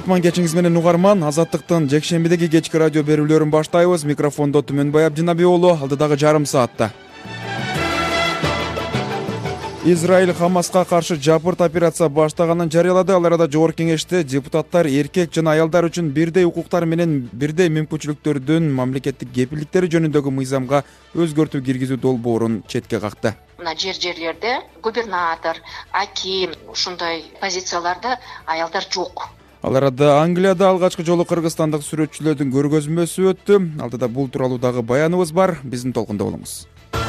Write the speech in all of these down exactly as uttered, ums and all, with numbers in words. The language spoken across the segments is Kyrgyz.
Кутман кечиңиз менен угарман. Азаттыктын жекшембидеги кечки радио берүүлөрүн баштайбыз. Микрофондо Түмөнбай Абдинаби уулу. Алдыдагы жарым саатта Израиль Хамаска каршы жапырт операция баштаганын жарыялады. Ал арада жогорку кеңеште депутаттар эркек жана аялдар үчүн бирдей укуктар менен бирдей мүмкүнчүлүктөрдүн мамлекеттик кепилдиктери жөнүндөгү мыйзамга өзгөртүү киргизүү долбоорун четке какты. Мына жер жерлерде губернатор, аким ушундай позицияларда аялдар жок. Ал арада Англияда алгачкы жолу кыргызстандык сүрөтчүлөрдүн көргөзмөсү өттү. Алдыда бул тууралуу дагы баяныбыз бар. Биздин толкунда болуңуз.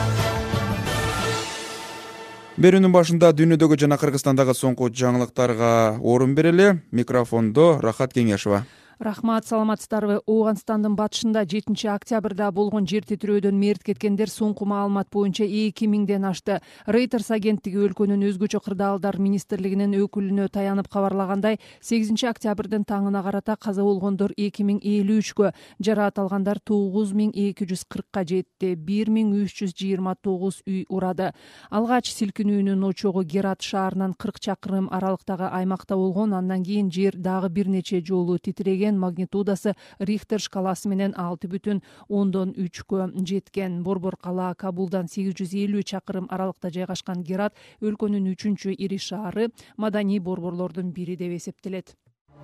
Берүүнүн башында дүйнөдөгү жана Кыргызстандагы соңку жаңылыктарга орун берели. Микрофондо Рахат Кеңешова. Рахмат, саламатсыздарбы. Ооганстандын батышында жетинчи октябрда болгон жер титирөөдөн мерт кеткендер соңку маалымат боюнча эки миңден ашты. Reuters агенттиги өлкөнүн өзгөчө кырдаалдар министрлигинин өкүлүнө таянып кабарлагандай, сегизинчи октябрдын таңына карата каза болгондор эки миң элүү үчкө, жараат алгандар тогуз миң эки жүз кыркка жетти. бир миң үч жүз жыйырма тогуз үй урады. Алгач силкинүүнүн очогу Герат шаарынан кырк чакырым аралыктагы аймакта болгон. Андан кийин жер дагы бир нече жолу титиреген. Магнитудасы Рихтер шкаласы менен алты бүтүн ондон үчкө жеткен. Борбор кала Кабулдан сегиз жүз элүү чакырым аралыкта жайгашкан Герат өлкөнүн үчүнчү ири шаары, маданий борборлордун бири деп эсептелет.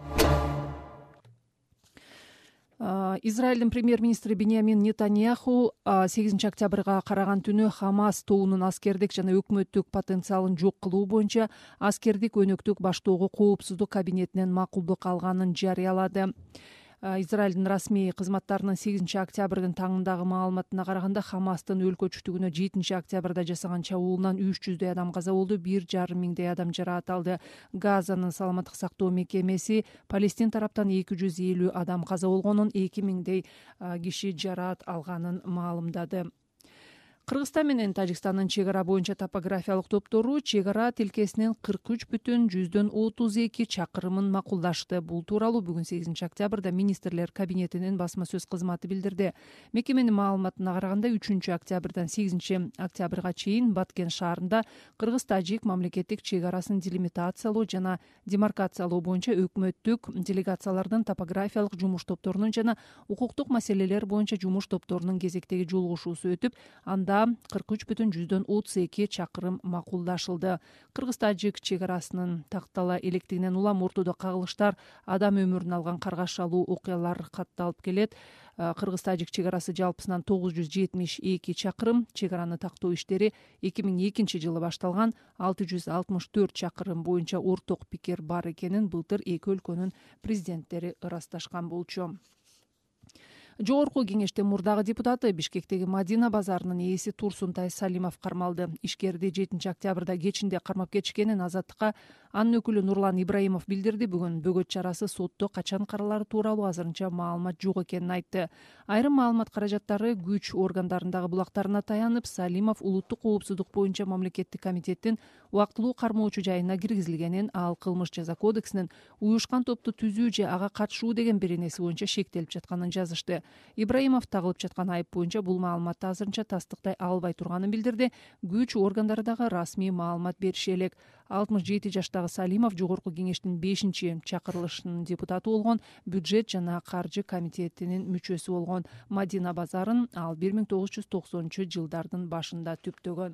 Израилдин премьер-министри Биньямин Нетаньяху сегизинчи октябрга караган түнү Хамас тобунун аскердик жана өкмөттүк потенциалын жок кылуу боюнча аскердик өнөктүк баштоого коопсуздук кабинетинен макулдук алганын жарыялады. Израилдин расмий кызматтарынын сегизинчи октябрдын таңындагы маалыматына караганда, Хамастын өлкө чүтүгүнө жетинчи октябрда жасаган чабуулунан үч жүздөй адам каза болду, бир жарым миңдей адам жараат алды. Газанын саламаттык сактоо мекемеси Палестин тараптан эки жүз элүү адам каза болгонун, эки миңдей киши жараат алганын маалымдады. Кыргызстан менен Тажикстандын чек ара боюнча топографиялык топтору чек ара тилкесинин кырк үч бүтүн жүздөн отуз эки чакырымын макулдашты. Бул тууралуу бүгүн сегизинчи октябрда министрлер кабинетинин басма сөз кызматы билдирди. Мекеменин маалыматына караганда, үчүнчү октябрдан сегизинчи октябрга чейин Баткен шаарында Кыргыз-Тажик мамлекеттик чек арасын делимитациялоо жана демаркациялоо боюнча өкмөттүк делегациялардын топографиялык жумуш топторунун жана укуктук маселелер боюнча жумуш топторунун кезектеги жолугушуусу өтүп, анда кырк үч бүтүн жүздөн отуз эки чакырым макулдашылды. Кыргыз-Тажик чек арасынын тактала электигинен улам ортодо кагылыштар, адам өмүрүн алган каргашалуу окуялар катталып келет. Кыргыз-Тажик чек арасы жалпысынан тогуз жүз жетимиш эки чакырым. Чек араны тактоо иштери эки миң экинчи жылы башталган. алты жүз алтымыш төрт чакырым боюнча орток пикир бар экенин былтыр эки өлкөнүн президенттери ырасташкан болчу. Жогорку кеңештин мурдагы депутаты, Бишкектеги Мадина базарынын ээси Турсунтай Салимов кармалды. Ишкерди жетинчи октябрда кечинде кармап кетишкенин Азаттыкка анын өкүлү Нурлан Ибраимов билдирди. Бүгүн бөгөт чарасы сотто качан каралары тууралуу азырынча маалымат жок экенин айтты. Айрым маалымат каражаттары күч органдарындагы булактарына таянып, Салимов улуттук коопсуздук боюнча мамлекеттик комитеттин убактылуу кармоочу жайына киргизилгенин, ал кылмыш жаза кодексинин уюшкан топту түзүү же ага катышуу деген беренеси боюнча шектелип жатканын жазышты. Ибраимов тагылып жаткан айып боюнча бул маалыматты азырынча тастыктай албай турганын билдирди. Күч органдары дагы расмий маалымат бериши элек. алтымыш жети жаштагы Салимов жогорку кеңештин бешинчи чакырылышынын депутаты болгон, бюджет жана каржы комитетинин мүчөсү болгон. Мадина базарын ал бир миң тогуз жүз токсонунчу жылдардын башында түптөгөн.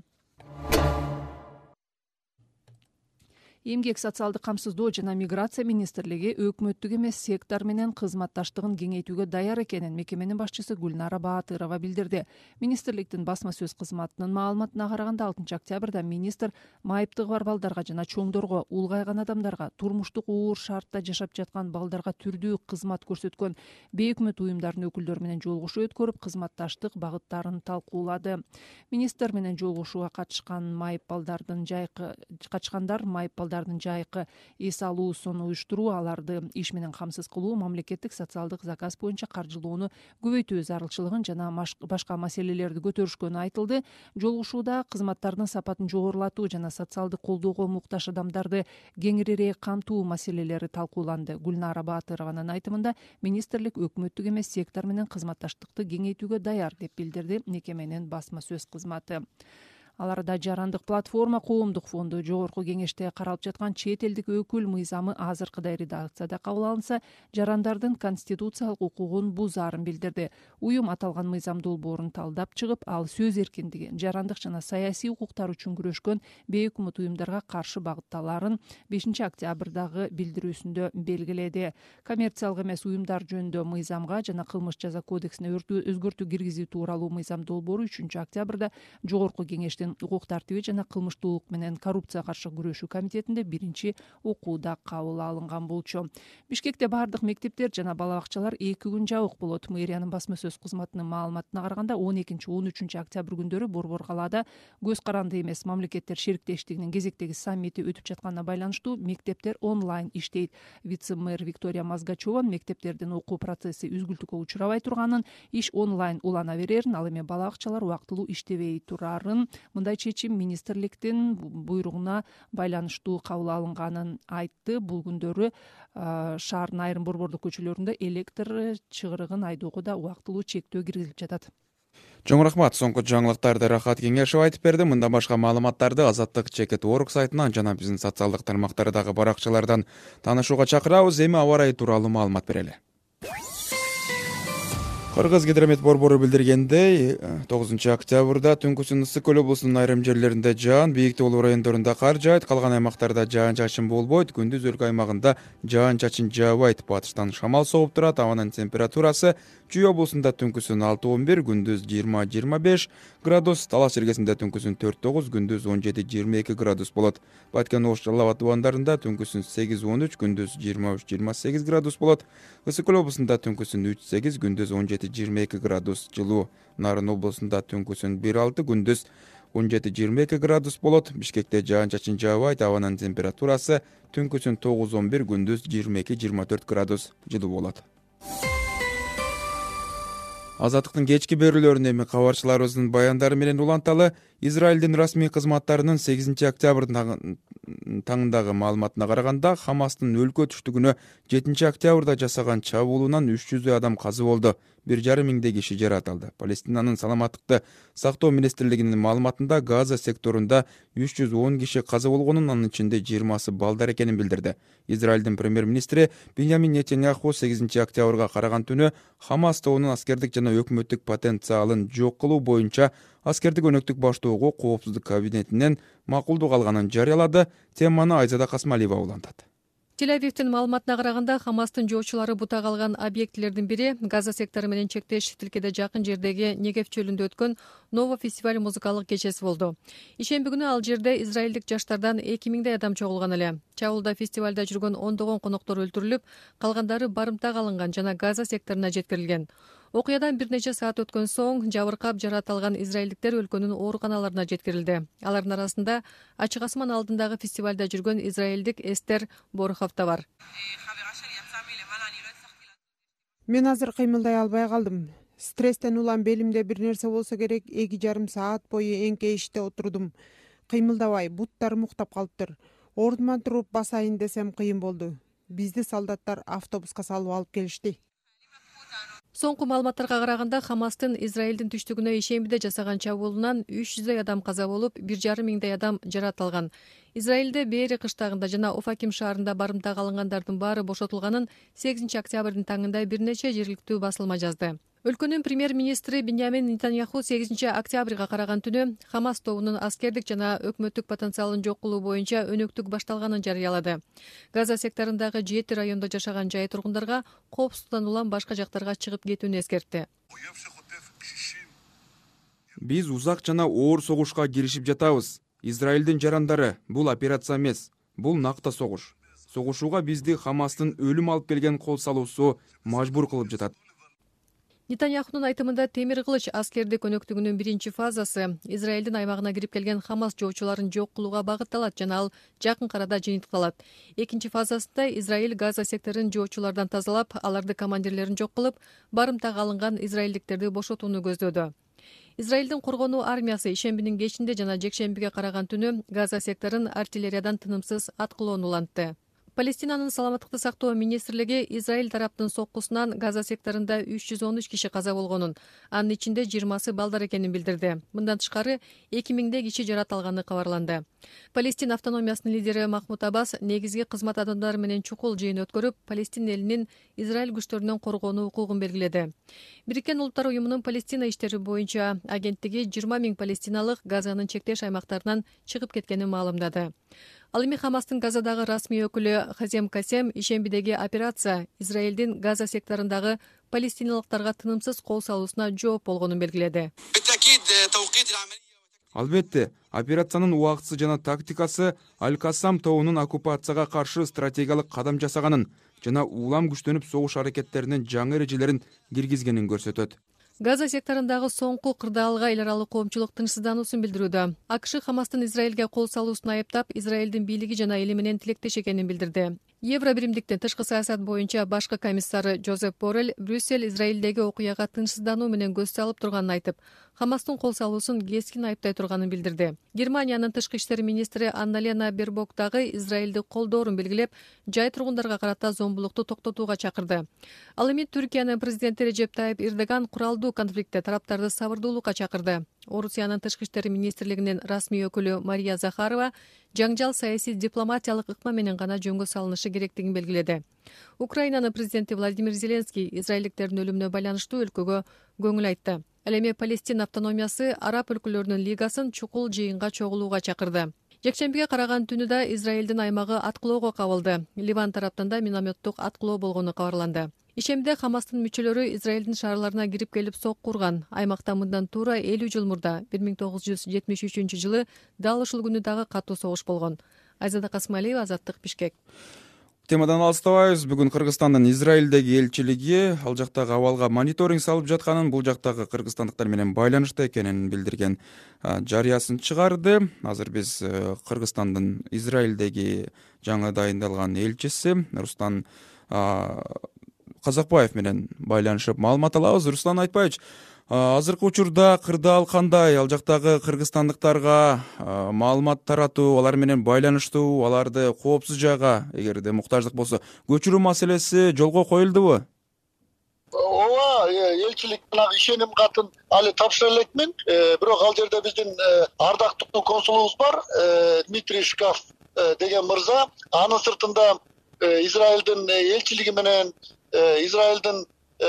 Эмгек социалдык камсыздоо жана миграция министрлиги өкмөттүк эмес сектор менен кызматташтыгын кеңейтүүгө даяр экенин мекеменин башчысы Гүлнара Баатырова билдирди. Министрликтин басма сөз кызматынын маалыматына караганда, алтынчы октябрда министр майыптыгы бар балдарга жана чоңдорго, улгайган адамдарга, турмуштук оор шартта жашап жаткан балдарга түрдүү кызмат көрсөткөн бейөкмөт уюмдардын өкүлдөрү менен жолугушуу өткөрүп, кызматташтык багыттарын талкуулады. Министр менен жолугушууга катышкан майып балдардын жайкы катышкандар майып балдар жайкы эс алуусун уюштуруу, аларды иш менен камсыз кылуу, мамлекеттик социалдык заказ боюнча каржылоону көбөйтүү зарылчылыгын жана башка маселелерди көтөрүшкөнү айтылды. Жолугушууда кызматтардын сапатын жогорулатуу жана социалдык колдоого муктаж адамдарды кеңирээк камтуу маселелери талкууланды. Гүлнара Баатырованын айтымында, министрлик өкмөттүк эмес сектор менен кызматташтыкты кеңейтүүгө даяр деп билдирди мекеменин басма сөз кызматы. Аларда жарандык платформа коомдук фонду, жогорку кеңеште каралып жаткан чет элдик өкүл мыйзамы азыркыдай редакцияда кабыл алынса, жарандардын конституциялык укугун бузаарын билдирди. Уюм аталган мыйзам долбоорун талдап чыгып, ал сөз эркиндиги, жарандык жана саясий укуктар үчүн күрөшкөн бейөкмөт уюмдарга каршы багытталарын бешинчи октябрдагы билдирүүсүндө белгиледи. Коммерциялык эмес уюмдар жөнүндө мыйзамга жана кылмыш жаза кодексине өзгөртүү киргизүү тууралуу мыйзам долбоору үчүнчү октябрда жогорку кеңештин укук тартиби жана кылмыштуулук менен коррупцияга каршы күрөшүү комитетинде биринчи окууда кабыл алынган болчу. Бишкекте баардык мектептер жана бала бакчалар эки күн жабык болот. Мэриянын басма сөз кызматынын маалыматына караганда он экинчи он үчүнчү октябрь күндөрү Борбор калаада көз каранды эмес мамлекеттер шериктештигинин кезектеги саммити өтүп жатканына байланыштуу мектептер онлайн иштейт. Вице-мэр Виктория Мазгачева мектептердин окуу процесси үзгүлтүккө учурабай турганын, иш онлайн улана берерин, ал эми бала бакчалар убактылуу иштебей турарын, мындай чечим министрликтин буйругуна байланыштуу кабыл алынганын айтты. Бул күндөрү шаардын айрым борбордук көчөлөрүндө электр чыгарыгын айдоого да убактылуу чектөө киргизилип жатат. Чоң рахмат. Соңку жаңылыктарды Рахат Кеңешев айтып берди. Мында башка маалыматтарды Азаттык чекит точка орг сайтынан жана биздин социалдык тармактардагы баракчалардан таанышууга чакырабыз. Эми аба ырайы тууралуу маалымат берели. Кыргыз гидромет борбору билдиргендей, тогузунчу октябрда түнкүсүн Ысык көл облусунун айрым жерлеринде жаан, бийик тоолуу райондорунда кар жаайт, калган аймактарда жаан-чачын болбойт. Күндүз өлкө аймагында жаан-чачын жаабайт. Батыштан шамал сооп турат. Абанын температурасы Чүй облусунда түнкүсүн алты он бир, күндүз жыйырма жыйырма беш градус, Талас жергесинде түнкүсүн төрт тогуз, күндүз он жети жыйырма эки градус болот. Баткен Ош Жалал Абад тубандарында түнкүсүн сегиз он үч, күндүз жыйырма үч жыйырма сегиз градус болот. Ысык көл облусунда түнкүсүн үч сегиз, күндүз он жети жыйырма эки градус жылуу. Нарын облусунда түнкүсүн бир алты, күндүз он жети жыйырма эки градус болот. Бишкекте жаан-чачын жаабайт. Абанын температурасы түнкүсүн тогуз он бир, күндүз жыйырма эки жыйырма төрт градус жылуу болот. Азаттыктын кечки берүүлөрүнө эми кабарчыларыбыздын баяндары менен уланталы. Израилдин расмий кызматтарынын сегизинчи октябрь таңындагы маалыматына караганда, Хамастын өлкө түштүгүнө жетинчи октябрда жасаган чабуулунан үч жүздөй адам каза болду. бир жарым миңдей киши жаратылды. Палестинанын саламаттыкты сактоо министрлигинин маалыматында Газа секторунда үч жүз он киши каза болгонун, анын ичинде жыйырмасы балдар экенин билдирди. Израилдин премьер-министри Биньямин Нетаньяху сегизинчи октябрга караган түнү Хамас тобунун аскердик жана өкмөттүк потенциалын жок кылуу боюнча аскердик өнөктүк баштоого коопсуздук кабинетинен макулдук алганын жарыялады. Теманы Айзада Касмалиева улантат. Тель-Авивдин маалыматына караганда, Хамастын жоочулары бута калган объектилердин бири Газа сектору менен чектеш тилкеде жакын жердеги Негев чөлүндө өткөн Ново фестиваль музыкалык кечеси болду. Ишемби күнү ал жерде израилдик жаштардан эки миңдей адам чогулган эле. Чабуулда фестивалда жүргөн ондогон коноктор өлтүрүлүп, калгандары барымтак алынган жана Газа секторуна жеткирилген. Окуядан бир нече саат өткөн соң жабыркап жаратылган израилдиктер өлкөнүн ооруканаларына жеткирилди. Алардын арасында ачык асман алдындагы фестивалда жүргөн израилдик Эстер Борхов да бар. Мен азыр кыймылдай албай калдым. Стресстен улам белимде бир нерсе болсо керек, эки жарым саат бою эңкейиште отурдум. Кыймылдабай, буттарым уктап калыптыр. Ордуман туруп басайын десем кыйын болду. Бизди солдаттар автобуска салып алып келишти. Соңку маалыматтарга караганда, Хамастын Израилдин түштүгүнө ишембиде жасаган чабуулунан үч жүздөй адам каза болуп, бир жарым миңдей адам жаратылган. Израилде Бери кыштагында жана Офаким шаарында барымтак алынгандардын баары бошотулганын сегизинчи октябрдын таңында бир нече жергиликтүү басылма жазды. Өлкөнүн премьер-министри Биньямин Нетаньяху сегизинчи октябрга караган түнү Хамас тобунун аскердик жана өкмөттүк потенциалын жок кылуу боюнча өнөктүк башталганын жарыялады. Газа секторундагы жети райондо жашаган жай тургундарга коопсуздуктан улам башка жактарга чыгып кетүүнү эскертти. Биз узак жана оор согушка киришип жатабыз. Израилдин жарандары, бул операция эмес, бул накта согуш. Согушууга бизди Хамастын өлүм алып келген кол салуусу мажбур кылып жатат. Нетаньяхунун айтымында темир кылыч аскердик өнөктүгүнүн биринчи фазасы Израилдин аймагына кирип келген Хамас жоочуларын жок кылууга багытталат жана ал жакын арада жыйынтыкталат. Экинчи фазасында Израиль Газа секторун жоочулардан тазалап, аларды командирлерин жок кылып, барымтак алынган израилдиктерди бошотууну көздөдү. Израилдин коргонуу армиясы ишембинин кечинде жана жекшембиге караган түнү Газа секторун артиллериядан тынымсыз аткылоону улантты. Палестинанын саламаттыкты сактоо министрлиги Израиль тараптын соккусунан Газа секторунда үч жүз он үч киши каза болгонун, анын ичинде жыйырмасы балдар экенин билдирди. Мындан тышкары эки миңдей киши жарат алганы кабарланды. Палестин автономиясынын лидери Махмуд Аббас негизги кызмат адамдары менен чукул жыйын өткөрүп, Палестин элинин Израиль күчтөрүнөн коргонуу укугун белгиледи. Бириккен Улуттар уюмунун Палестина иштери боюнча агенттиги жыйырма миң палестиналык Газанын чектеш аймактарынан чыгып кеткенин маалымдады. Ал эми Хамастын Газадагы расмий өкүлү Хазем Касем ишембидеги операция Израилдин Газа секторундагы палестиналыктарга тынымсыз кол салуусуна жооп болгонун белгиледи. Албетте, операциянын убактысы жана тактикасы Аль-Кассам тобунун оккупацияга каршы стратегиялык кадам жасаганын жана улам күчтөнүп согуш аракеттеринин жаңы эрежелерин киргизгенин көрсөтөт. Газа секторундагы соңку кырдаалга эл аралык коомчулук тынчсыздануусун билдирүүдө. АКШ Хамастын Израилге кол салуусун айыптап, Израилдин бийлиги жана эли менен тилектеш экенин билдирди. Евро биримдиктин тышкы саясат боюнча башкы комиссары Жозеп Боррель Брюссель Израилдеги окуяга тынчсыздануу менен көз салып турганын айтып, Хамастын кол салуусун кескин айыптай турганын билдирди. Германиянын тышкы иштер министри Анна-Лена Бербок дагы Израилди колдоорун белгилеп, жай тургундарга карата зомбулукту токтотууга чакырды. Ал эми Түркиянын президенти Режеп Тайип Эрдоган куралдуу конфликтте тараптарды сабырдуулукка чакырды. Орусиянын тышкы иштер министрлигинин расмий өкүлү Мария Захарова жаңжал саясий дипломатиялык ыкма менен гана жөнгө салынышы керектигин белгиледи. Украинанын президенти Владимир Зеленский израилдиктердин өлүмүнө байланыштуу өлкөгө көңүл айтты. Ал эми Палестин автономиясы Араб өлкөлөрүнүн лигасын чукул жыйынга чогулууга чакырды. Жекшембиге караган түнү да Израилдин аймагы аткылоого кабылды. Ливан тараптан да минометтук аткылоо болгону кабарланды. Ишемде Хамастын мүчөлөрү Израилдин шаарларына кирип келип сок курган. Аймакта мындан туура элүү жыл мурда бир миң тогуз жүз жетимиш үчүнчү жылы дал ушул күнү дагы катуу согуш болгон. Айзада Касмалиева, Азаттык, Бишкек. Темадан алыстабайбыз. Бүгүн Кыргызстандын Израилдеги элчилиги ал жактагы абалга мониторинг салып жатканын, бул жактагы кыргызстандыктар менен байланышта экенин билдирген жарыясын чыгарды. Азыр биз Кыргызстандын Израилдеги жаңы дайындалган элчиси Руслан Казакбаев менен байланышып маалымат алабыз. Руслан Айтбаевич, азыркы учурда кырдаал кандай? Ал жактагы кыргызстандыктарга маалымат таратуу, алар менен байланыштуу, аларды коопсуз жайга эгерде муктаждык болсо көчүрүү маселеси жолго коюлдубу? Ооба, элчилик менен ишеним катын али тапшыра элекмин. Бирок ал жерде биздин ардактуу консулубуз бар, Дмитрий Шкаф деген мырза. Анын сыртында Израилдин элчилиги менен Израилдин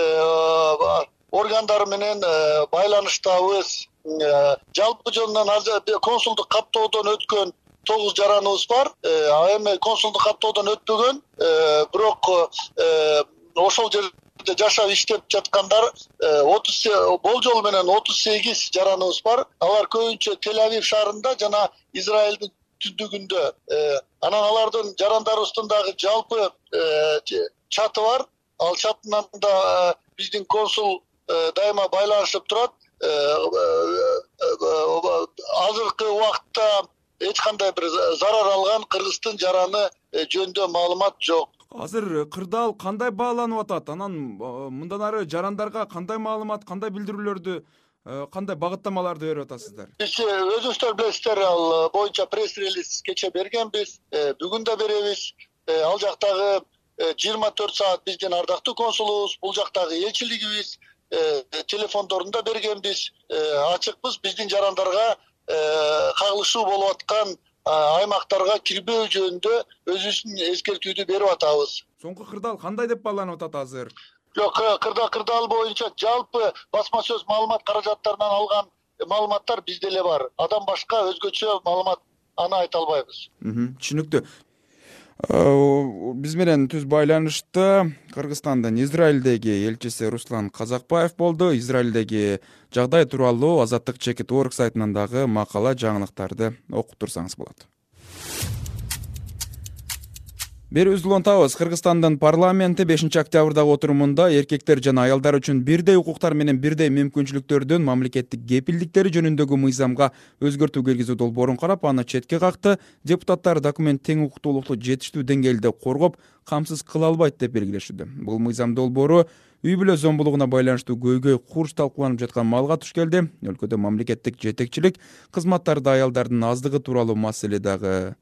органдары менен байланыштабыз. Жалпы жөнүнөн консулдук каттоодон өткөн тогуз жараныбыз бар. Эми консулдук каттоодон өтпөгөн, бирок ошол жерде жашап иштеп жаткандар отуз болжол менен отуз сегиз жараныбыз бар. Алар көбүнчө Тель-Авив шаарында жана Израилдин түндүгүндө. Анан алардын жарандарыбыздын дагы жалпы чаты бар. Ал чатынан да биздин консул дайыма байланышып турат. Азыркы убакытта эч кандай бир зарар алган кыргыздын жараны жөнүндө маалымат жок. Азыр кырдаал кандай бааланып атат? Анан мындан ары жарандарга кандай маалымат, кандай билдирүүлөрдү, кандай багыттамаларды берип атасыздар? Биз өзүңүздөр билесиздер, ал боюнча пресс-релиз кече бергенбиз, бүгүн да беребиз. Ал жактагы жыйырма төрт саат биздин ардактуу консулубуз, бул жактагы элчилигибиз телефондорунда бергенбиз, ачыкпыз. Биздин жарандарга кагылышуу болуп аткан аймактарга кирбөө жөнүндө өзүбүздүн эскертүүдү берип атабыз. Соңку кырдаал кандай деп бааланып атат азыр? Жок, кырдаал кырдаал боюнча жалпы басма сөз маалымат каражаттарынан алган маалыматтар бизде эле бар. Адам башка өзгөчө маалымат аны айта албайбыз. Түшүнүктүү. Биз менен түз байланышта Кыргызстандын Израилдеги элчиси Руслан Казакбаев болду. Израилдеги жагдай тууралуу Азаттык чекит орг сайтынан дагы макала, жаңылыктарды окуп турсаңыз болот. Бери үзүлүнтабыз. Кыргызстандын парламенти бешинчи октябрдагы отурумунда эркектер жана аялдар үчүн бирдей укуктар менен бирдей мүмкүнчүлүктөрдүн мамлекеттик кепилдиктери жөнүндөгү мыйзамга өзгөртүү киргизүү долбоорун карап, аны четке какты. Депутаттар документ тең укуктуулукту жетиштүү деңгээлде коргоп, камсыз кыла албайт деп белгилешүүдө. Бул мыйзам долбоору үй бүлө зомбулугуна байланыштуу көйгөй курч талкууланып жаткан маалга туш келди. Өлкөдө мамлекеттик жетекчилик кызматтарда аялдардын аздыгы тууралуу маселе дагы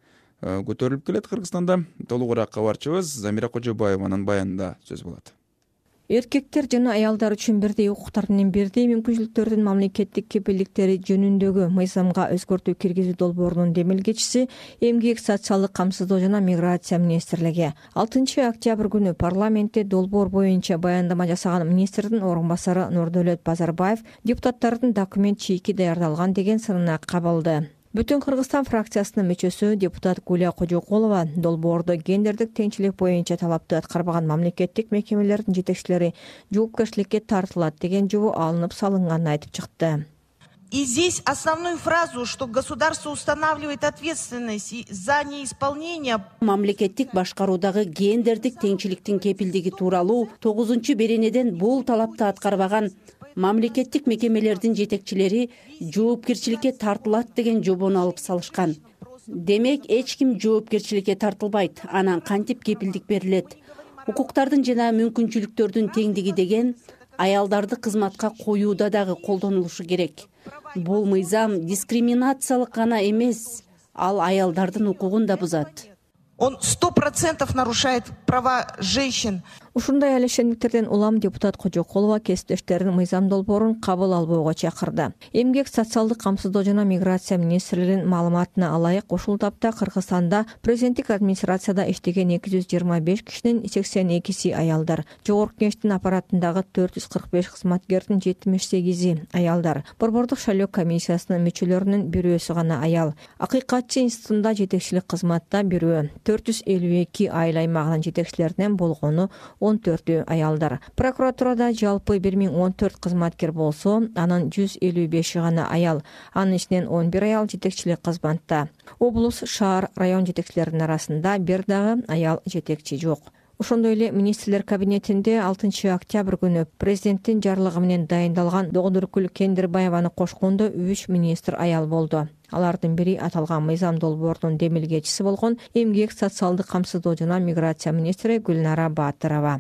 көтөрүлүп келет Кыргызстанда. Толугураак кабарчыбыз Замира Кожобаеванын баянында сөз болот. Эркектер жана аялдар үчүн бирдей укуктар менен бирдей мүмкүнчүлүктөрдүн мамлекеттик кепилдиктери жөнүндөгү мыйзамга өзгөртүү киргизүү долбоорунун демилгечиси Эмгек, социалдык камсыздоо жана миграция министрлиги. алтынчы октябрь күнү парламентте долбоор боюнча баяндама жасаган министрдин орун басары Нурдөлөт Базарбаев депутаттардын документ чийки даярдалган деген сынына кабылды. Бүтүн Кыргызстан фракциясынын мүчөсү депутат Гуля Кожокулова долбоордо гендердик теңчилик боюнча талапты аткарбаган мамлекеттик мекемелердин жетекчилери жоопкерчиликке тартылат деген жобо алынып салынганын айтып чыкты. И здесь основную фразу, что государство устанавливает ответственность за неисполнение. Мамлекеттик башкаруудагы гендердик теңчиликтин кепилдиги тууралуу тогузунчу беренеден бул талапты аткарбаган мамлекеттик мекемелердин жетекчилери жоопкерчиликке тартылат деген жобону алып салышкан. Демек, эч ким жоопкерчиликке тартылбайт. Анан кантип кепилдик берилет? Укуктардын жана мүмкүнчүлүктөрдүн теңдиги деген аялдарды кызматка коюуда дагы колдонулушу керек. Бул мыйзам дискриминациялык гана эмес, ал аялдардын укугун да бузат. Он сто процентов нарушает права женщин. Ушундай алешендиктерден улам депутат Кожокулова кесиптештерин мыйзам долбоорун кабыл албоого чакырды. Эмгек, социалдык камсыздоо жана миграция министрлигинин маалыматына алайык, ушул тапта Кыргызстанда президенттик администрацияда иштеген эки жүз жыйырма беш кишинин сексен экиси аялдар, жогорку кеңештин аппаратындагы төрт жүз кырк беш кызматкердин жетимиш сегизи аялдар, борбордук шайлоо комиссиясынын мүчөлөрүнүн бирөөсү гана аял, Акыйкатчы институтунда жетекчилик кызматта бирөө, төрт жүз элүү эки айыл аймагынын жетекчилеринен болгону он төртү аялдар. Прокуратурада жалпы бир миң он төрт кызматкер болсо, анын жүз элүү беши гана аял, анын ичинен он бир аял жетекчилик кызматта. Облус, шаар, район жетекчилеринин арасында бир дагы аял жетекчи жок. Ошондой эле министрлер кабинетинде алтынчы октябрь күнү президенттин жарлыгы менен дайындалган Догдуркүл Кендирбаеваны кошкондо үч министр аял болду. Алардын бири аталган мыйзам долбоорунун демилгечиси болгон Эмгек, социалдык камсыздоо жана миграция министри Гүлнара Баатырова.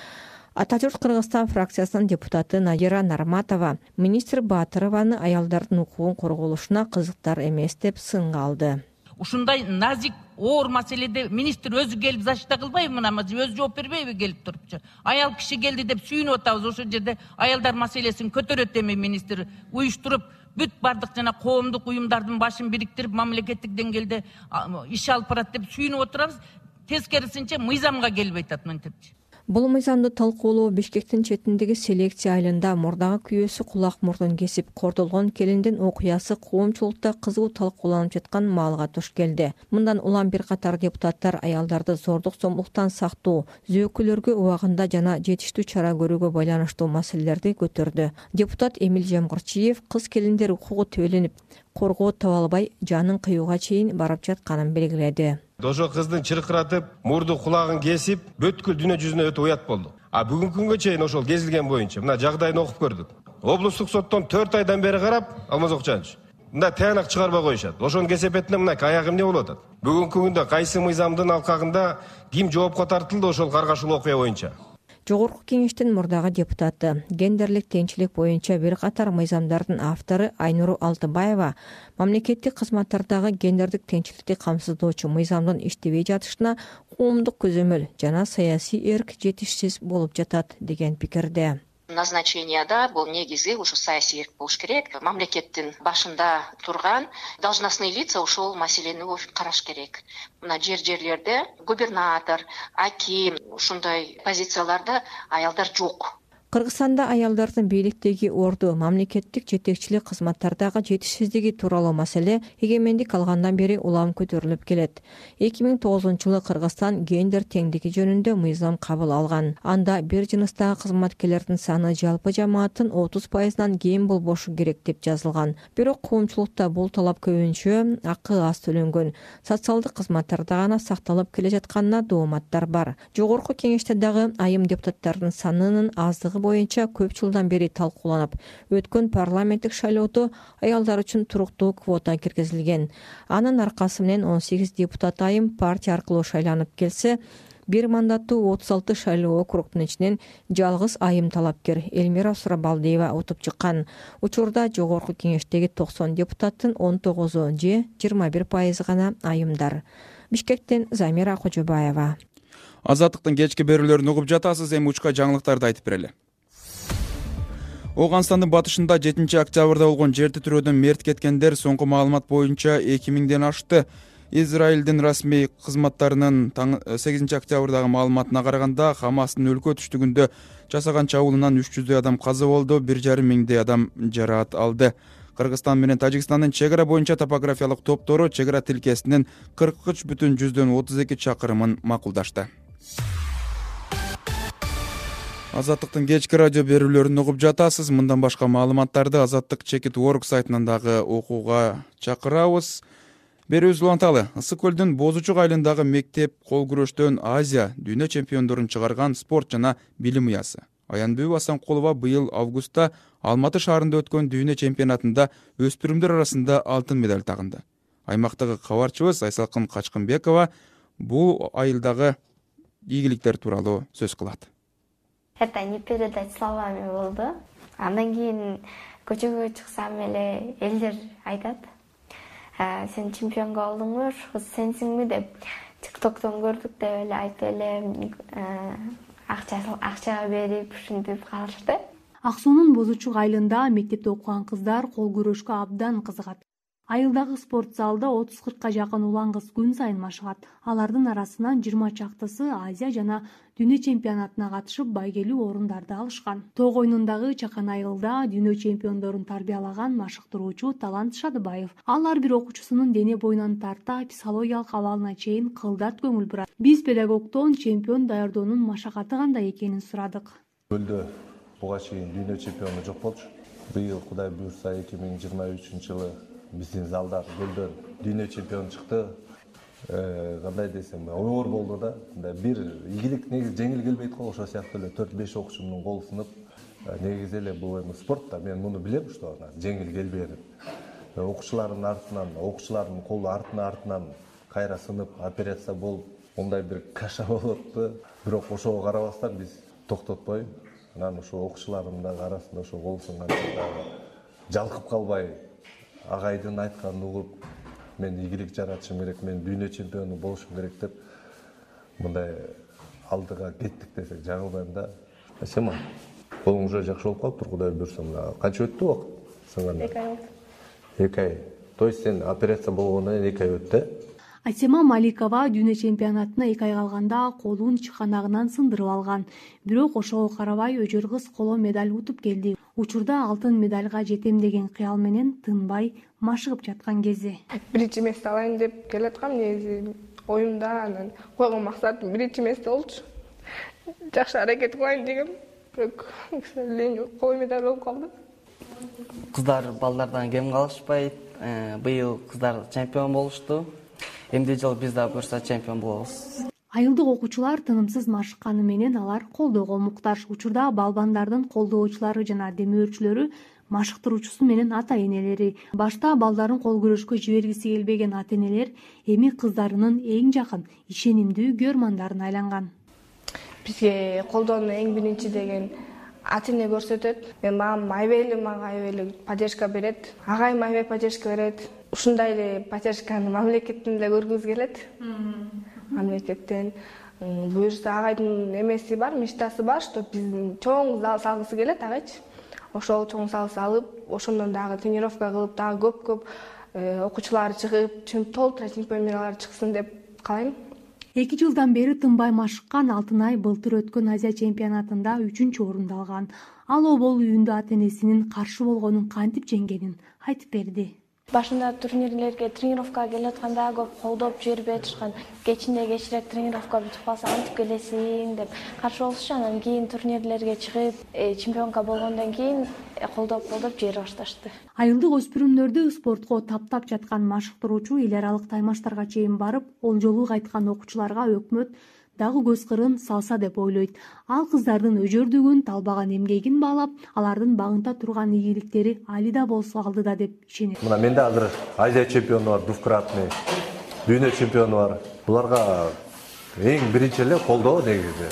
Ата журт Кыргызстан фракциясынын депутаты Надира Нарматова министр Баатырованы аялдардын укугун корголушуна кызыктар эмес деп сынга алды. Ушундай назик оор маселеде министр өзү келип защита кылбайбы, мына өзү жооп бербейби келип турупчу? Аял киши келди деп сүйүнүп атабыз, ошол жерде аялдар маселесин көтөрөт эми министр уюштуруп, бүт бардык жана коомдук уюмдардын башын бириктирип, мамлекеттик деңгээлде иш алып барат деп сүйүнүп отурабыз. Тескерисинче мыйзамга келбей атат мынтипчи. Бул мыйзамды талкуулоо Бишкектин четиндеги селекция айылында мурдагы күйөөсү кулак мурдун кесип кордолгон келиндин окуясы коомчулукта кызуу талкууланып жаткан маалга туш келди. Мындан улам бир катар депутаттар аялдарды зордук зомбулуктан сактоо, зөөкүлөргө убагында жана жетиштүү чара көрүүгө байланыштуу маселелерди көтөрдү. Депутат Эмил Жамгырчиев кыз келиндер укугу төөленип, коргоо таба албай жанын кыюуга чейин барып жатканын белгиледи. Ошо кыздын чыркыратып, мурду кулагын кесип, бүткүл дүйнө жүзүнө өтө уят болду. А бүгүнкү күнгө чейин ошол кезилген боюнча мына жагдайын окуп көрдүк. Облустук соттон төрт айдан бери карап, Алмаз Окчанович, мында тыянак чыгарбай коюшат. Ошонун кесепетинде мына аяк эмне болуп атат? Бүгүнкү күндө кайсы мыйзамдын алкагында ким жоопко тартылды ошол каргашылуу окуя боюнча? Жогорку кеңештин мурдагы депутаты, гендерлик теңчилик боюнча бир катар мыйзамдардын автору Айнуру Алтыбаева мамлекеттик кызматтардагы гендердик теңчиликти камсыздоочу мыйзамдын иштебей жатышына коомдук көзөмөл жана саясий эрк жетишсиз болуп жатат деген пикирде. Назначенияда бул негизи ушу саясий эрк болуш керек. Мамлекеттин башында турган должностные лица ушул маселени караш керек. Мына жер жерлерде губернатор, аким ушундай позицияларда аялдар жок. Кыргызстанда аялдардын бийликтеги орду, мамлекеттик жетекчилик кызматтардагы жетишсиздиги тууралуу маселе эгемендик алгандан бери улам көтөрүлүп келет. эки миң тогузунчу жылы Кыргызстан гендер теңдиги жөнүндө мыйзам кабыл алган. Анда бир жыныстагы кызматкерлердин саны жалпы жамааттын отуз пайызынан кем болбошу керек деп жазылган. Бирок коомчулукта бул талап көбүнчө акы аз төлөнгөн, социалдык кызматтарда гана сакталып келе жатканына дооматтар бар. Жогорку кеңеште дагы айым депутаттардын санынын аздыгы боюнча көп жылдан бери талкууланып, өткөн парламенттик шайлоодо аялдар үчүн туруктуу квота киргизилген. Анын аркасы менен он сегиз депутат айым партия аркылуу шайланып келсе, бир мандаттуу отуз алты шайлоо округдун ичинен жалгыз айым талапкер Элмира Сурабалдиева утуп чыккан. Учурда жогорку кеңештеги токсон депутаттын он тогузу же жыйырма бир пайызы гана айымдар. Бишкектен Замира Кожобаева. Азаттыктын кечки берүүлөрүн угуп жатасыз, эми учка жаңылыктарды айтып берели. Оганстандын батышында жетинчи октябрда болгон жер титирөөдөн мерт кеткендер соңку маалымат боюнча эки миңден ашты. Израилдин расмий кызматтарынын сегизинчи октябрдагы маалыматына караганда, Хамастын өлкө түштүгүндө жасаган чабуулунан үч жүздөй адам каза болду, бир жарым миңдей адам жараат алды. Кыргызстан менен Тажикстандын чек ара боюнча топографиялык топтору чек ара тилкесинин кырк үч бүтүн жүздөн отуз эки чакырымын макулдашты. Азаттыктын кечки радио берүүлөрүн угуп жатасыз. Мындан башка маалыматтарды Азаттык Чекит Орг сайтынан дагы окууга чакырабыз. Берүүбүз уланталы. Ысык көлдүн Бозучук айылындагы мектеп кол күрөштөн Азия дүйнө чемпиондорун чыгарган спорт жана билим уясы. Аянбү Асанкулова быйыл августта Алматы шаарында өткөн дүйнө чемпионатында өспүрүмдөр арасында алтын медаль тагынды. Аймактагы кабарчыбыз Айсалкын Качкынбекова бул айылдагы ийгиликтер тууралуу сөз кылат. Это не передать словами болду. Андан кийин көчөгө чыксам эле элдер айтат: "Сен чемпионго болдуңбу, сенсиңби?" деп тиктоктон көрдүк деп эле айтып эле акча акча берип ушинтип калышты. Ак суунун Бозучук айылында мектепте окуган кыздар кол күрөшкө абдан кызыгат. Айылдагы спорт залда отуз кыркка жакын улан кыз күн сайын машыгат. Алардын арасынан жыйырма чактысы Азия жана дүйнө чемпионатына катышып байгелүү орундарды алышкан. Тоок оюнундагы чакан айылда дүйнө чемпиондорун тарбиялаган машыктыруучу Талант Шадыбаев. Ал ар бир окуучусунун дене боюнан тарта психологиялык абалына чейин кылдат көңүл бурат. Биз педагогдон чемпион даярдоонун машакаты кандай экенин сурадык. Көлдө буга чейин дүйнө чемпиону жок болчу. Быйыл Кудай буйрса эки миң жыйырма үчүнчү жылы биздин залда көлдөн дүйнө чемпион чыкты. Кандай десем, оор болду да. Бир ийгилик негизи жеңил келбейт го, ошо сыяктуу эле төрт беш окуучумдун колу сынып, негизи эле бул эми спортта мен муну билем, что жеңил келбейт. Окуучулардын артынан, окуучулардын колу артына артынан кайра сынып, операция болуп, мындай бир каша болупту. Бирок ошого карабастан биз токтотпой, анан ошо окуучулардын арасында ошо кол сынган жалкып калбай, агайдын айтканын угуп, мен ийгилик жаратышым керек, мен дүйнө чемпиону болушум керек деп мындай алдыга кеттик десек жаңылбайм да. Сема, колуң уже жакшы болуп калыптыр, Кудай буйрса. Канча өттү убакыт сынганда? эки ай. эки ай. То есть сен операция болгондон эки ай өттү? Асема Маликова дүйнө чемпионатына эки ай калганда колун чыканагынан сындырып алган. Бирок ошого карабай өжөр кыз коло медаль утуп келди. Учурда алтын медальга жетем деген кыял менен тынбай машыгып жаткан кези. Биринчи месте алайын деп келаткам, негизи оюмда анан койгон максатым биринчи месте болчу. Жакшы аракет кылайын дегем, бирок к сожалению коло медаль болуп калды. Кыздар балдардан кем калышпайт. Быйыл кыздар чемпион болушту. Эмди жыл биз да буйрса чемпион болобуз. Айылдык окуучулар тынымсыз машыкканы менен алар колдоого муктаж. Учурда балбандардын колдоочулары жана демөөрчүлөрү машыктыруучусу менен ата энелери. Башта балдарын кол күрөшкө жибергиси келбеген ата энелер эми кыздарынын эң жакын, ишенимдүү көрмандарын айланган. Бизге колдоону эң биринчи деген ата эне көрсөтөт. Мен мамам айбели, мага айбели поддержка берет. Агайым айбей поддержка берет. Ушундай эле поддержканы мамлекеттен эле көргүбүз келет. Мамлекеттен буюрса агайдын эмеси бар, мечтасы бар, что биздин чоң зал салгысы келет агайчы. Ошол чоң зал салып, ошондон дагы тренировка кылып, дагы көп-көп окуучулар чыгып, толтура чемпиондор чыксын деп каалайм. Эки жылдан бери тынбай машыккан Алтынай былтыр өткөн Азия чемпионатында үчүнчү орунду алган. Ал обол үйүндө ата энесинин каршы болгонун кантип жеңгенин айтып берди. Башында турнирлерге тренировка келатканда көп колдоп жибербей атышкан. Кечинде кечирээк тренировка бүтүп калса антип келесиң деп каршы болушчу. Анан кийин турнирлерге чыгып, чемпионка болгондон кийин колдоп колдоп жибере башташты. Айылдык өспүрүмдөрдү спортко таптап жаткан машыктыруучу эл аралык таймаштарга чейин барып, олжолуу кайткан окуучуларга өкмөт дагы көз кырын салса деп ойлойт. Ал кыздардын өжөрдүгүн, талбаган эмгегин баалап, алардын багынта турган ийгиликтери али да болсо алдыда деп ишенет. Мына менде азыр Азия чемпиону бар, двукратный, дүйнө чемпиону бар. Буларга эң биринчи эле колдоо негизи.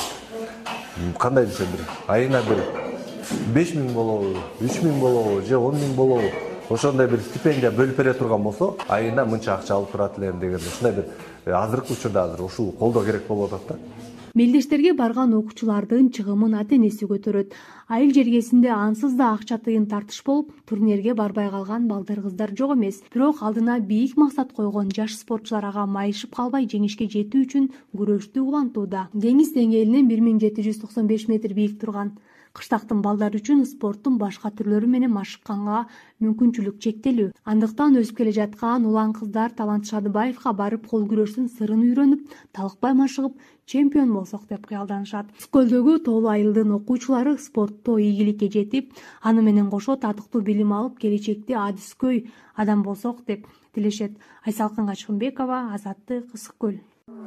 Кандай десем бир, айына бир беш миң болобу, үч миң болобу, же он миң болобу. Ошондой бир стипендия бөлүп бере турган болсо, айына мынча акча алып турат элем деген ушундай бир азыркы учурда азыр ушул колдоо керек болуп атат да. Мелдештерге барган окуучулардын чыгымын ата-энеси көтөрөт. Айыл жергесинде ансыз да акча тыйын тартыш болуп, турнирге барбай калган балдар кыздар жок эмес. Бирок алдына бийик максат койгон жаш спортчулар ага майышып калбай жеңишке жетүү үчүн күрөштү улантууда. Деңиз деңгээлинен бир миң жети жүз токсон беш метр бийик турган кыштактын балдары үчүн спорттун башка түрлөрү менен машыкканга мүмкүнчүлүк чектелүү. Андыктан өсүп келе жаткан улан кыздар Талант Шадыбаевга барып кол күрөштүн сырын үйрөнүп, талыкпай машыгып, чемпион болсок деп кыялданышат. Скөлдөгү тоолуу айылдын окуучулары спортто ийгиликке жетип, аны менен кошо татыктуу билим алып, келечекте адыскөй адам болсок деп тилешет. Айсалкын Качкынбекова, Азаттык, Ысык көл.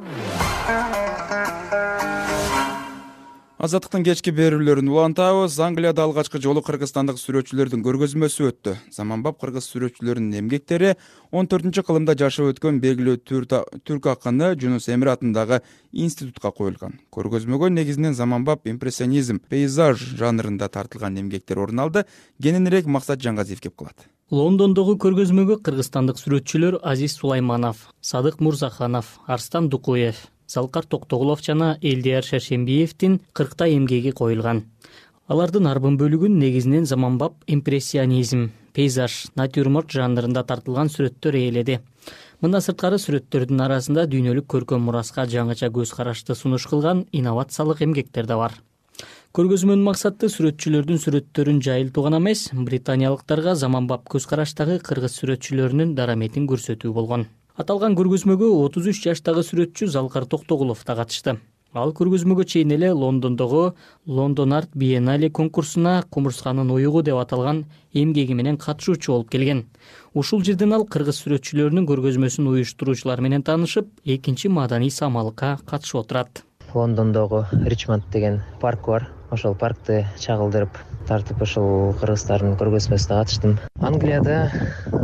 Азаттыктын кечки берүүлөрүн улантабыз. Англияда алгачкы жолу кыргызстандык сүрөтчүлөрдүн көргөзмөсү өттү. Заманбап кыргыз сүрөтчүлөрүнүн эмгектери он төртүнчү кылымда жашап өткөн белгилүү түрк акыны Жунус Эмре атындагы институтка коюлган. Көргөзмөгө негизинен заманбап импрессионизм, пейзаж жанрында тартылган эмгектер орун алды. Кененирээк Максат Жаңгазиев кеп кылат. Лондондогу көргөзмөгө кыргызстандык сүрөтчүлөр Азиз Сулайманов, Садык Мурзаханов, Арстан Дукуев, Залкар Токтогулов жана Элдияр Шершембиевдин кырктай эмгеги коюлган. Алардын арбын бөлүгүн негизинен заманбап импрессионизм, пейзаж, натюрморт жанрында тартылган сүрөттөр ээледи. Мындан сырткары сүрөттөрдүн арасында дүйнөлүк көркөм мураска жаңыча көз карашты сунуш кылган инновациялык эмгектер да бар. Көргөзмөнүн максаты сүрөтчүлөрдүн сүрөттөрүн жайылтуу гана эмес, британиялыктарга заманбап көз караштагы кыргыз сүрөтчүлөрүнүн дараметин көрсөтүү болгон. Аталган көргөзмөгө отуз үч жаштагы сүрөтчү Залкар Токтогулов да катышты. Ал көргөзмөгө чейин эле Лондондогу Лондон Арт Биеннале конкурсуна кумурсканын уюгу деп аталган эмгеги менен катышуучу болуп келген. Ушул жерден ал кыргыз сүрөтчүлөрүнүн көргөзмөсүн уюштуруучулар менен таанышып, экинчи маданий самалыкка катышып отурат. Лондондогу Ричмонд деген парк бар. Ошол паркты чагылдырып тартып ошол кыргыздардын көргөзмөсүнө катыштым. Англияда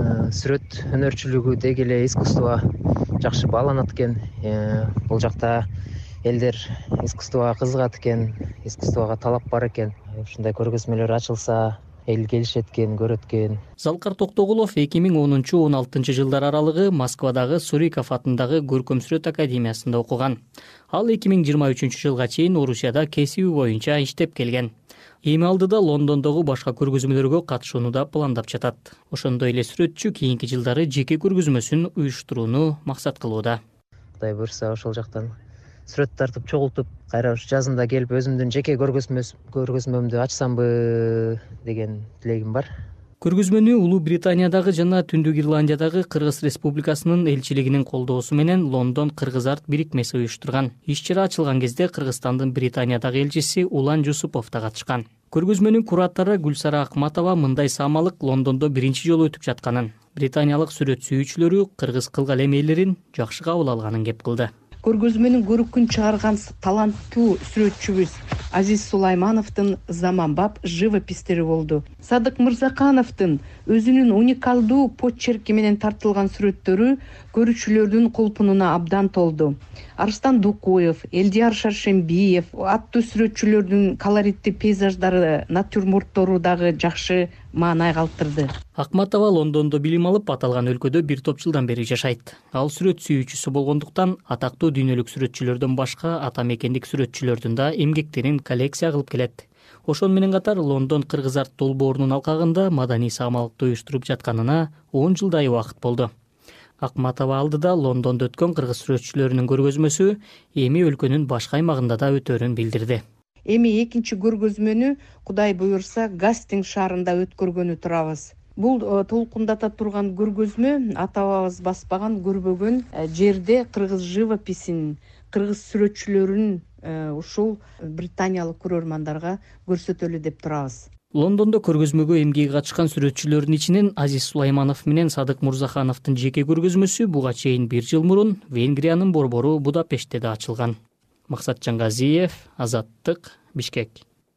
сүрөт өнөрчүлүгү деги эле искусство жакшы бааланат экен. Бул жакта элдер искусствого кызыгат экен, искусствого талап бар экен. Ушундай көргөзмөлөр ачылса, эл келишет экен, көрөт экен. Залкар Токтогулов эки миң онунчу он алтынчы жылдар аралыгы Москвадагы Суриков атындагы Көркөм сүрөт академиясында окуган. Ал эки миң жыйырма үчүнчү жылга чейин Орусияда кесиби боюнча иштеп келген. Эми алдыда Лондондогу башка көргөзмөлөргө катышууну да пландап жатат. Ошондой эле сүрөтчү кийинки жылдары жеке көргөзмөсүн уюштурууну максат кылууда. Кудай буйрса ошол жактан сүрөт тартып чогултуп, кайра ушу жазында келип өзүмдүн жеке көргөзмөмдү ачсамбы деген тилегим бар. Көргөзмөнү Улуу Британиядагы жана Түндүк Ирландиядагы Кыргыз Республикасынын элчилигинин колдоосу менен Лондон Кыргыз арт бирикмеси уюштурган. Иш-чара ачылган кезде Кыргызстандын Британиядагы элчиси Улан Жусупов да катышкан. Көргөзмөнүн куратору Гүлсара Акматова мындай самалык Лондондо биринчи жолу өтүп жатканын, британиялык сүрөт сүйүүчүлөрү кыргыз кылгал эмелерин жакшы кабыл алганын кеп кылды. Көргөзмөнүн көрүкүн чыгарган таланттуу сүрөтчүбүз Азиз Сулаймановдун заманбап живопистери болду. Садык Мырзакановдун өзүнүн уникалдуу почерки менен тартылган сүрөттөрү көрүүчүлөрдүн кулпунуна абдан толду. Арстан Дукуев, Элдияр Шершембиев аттуу сүрөтчүлөрдүн колоритти пейзаждары, натюрморттору дагы жакшы маанай калтырды. Акматова Лондондо билим алып, аталган өлкөдө бир топ жылдан бери жашайт. Ал сүрөт сүйүүчүсү болгондуктан атактуу дүйнөлүк сүрөтчүлөрдөн башка ата мекендик сүрөтчүлөрдүн да эмгектерин коллекция кылып келет. Ошон менен катар Лондон Кыргыз арт долбоорунун алкагында маданий самалыкты уюштуруп жатканына он жылдай убакыт болду. Акматова алдыда Лондондо өткөн кыргыз сүрөтчүлөрүнүн көргөзмөсү эми өлкөнүн башка аймагында да өтөрүн билдирди. Эми экинчи көргөзмөнү Кудай буйрса Гастинг шаарында өткөргөнү турабыз. Бул толкундата турган көргөзмө ата бабабыз баспаган, көрбөгөн жерде кыргыз живописин, кыргыз сүрөтчүлөрүн ушул британиялык көрөрмандарга көрсөтөлү деп турабыз. Лондондо көргөзмөгө эмгеги катышкан сүрөтчүлөрдүн ичинен Азиз Сулайманов менен Садык Мурзахановдун жеке көргөзмөсү буга чейин бир жыл мурун Венгриянын борбору Будапештте да ачылган. Максат Жаңгазиев, Азаттык, Бишкек.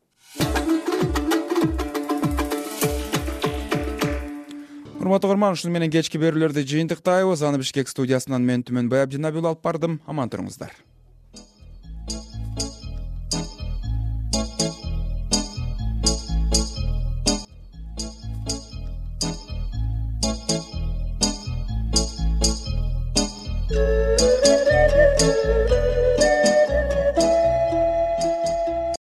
Урматтуу көрөрман, ушуну менен кечки берүүлөрдү жыйынтыктайбыз. Аны Бишкек студиясынан мен Түмөн Баябжанабил алып бардым. Аман туруңуздар.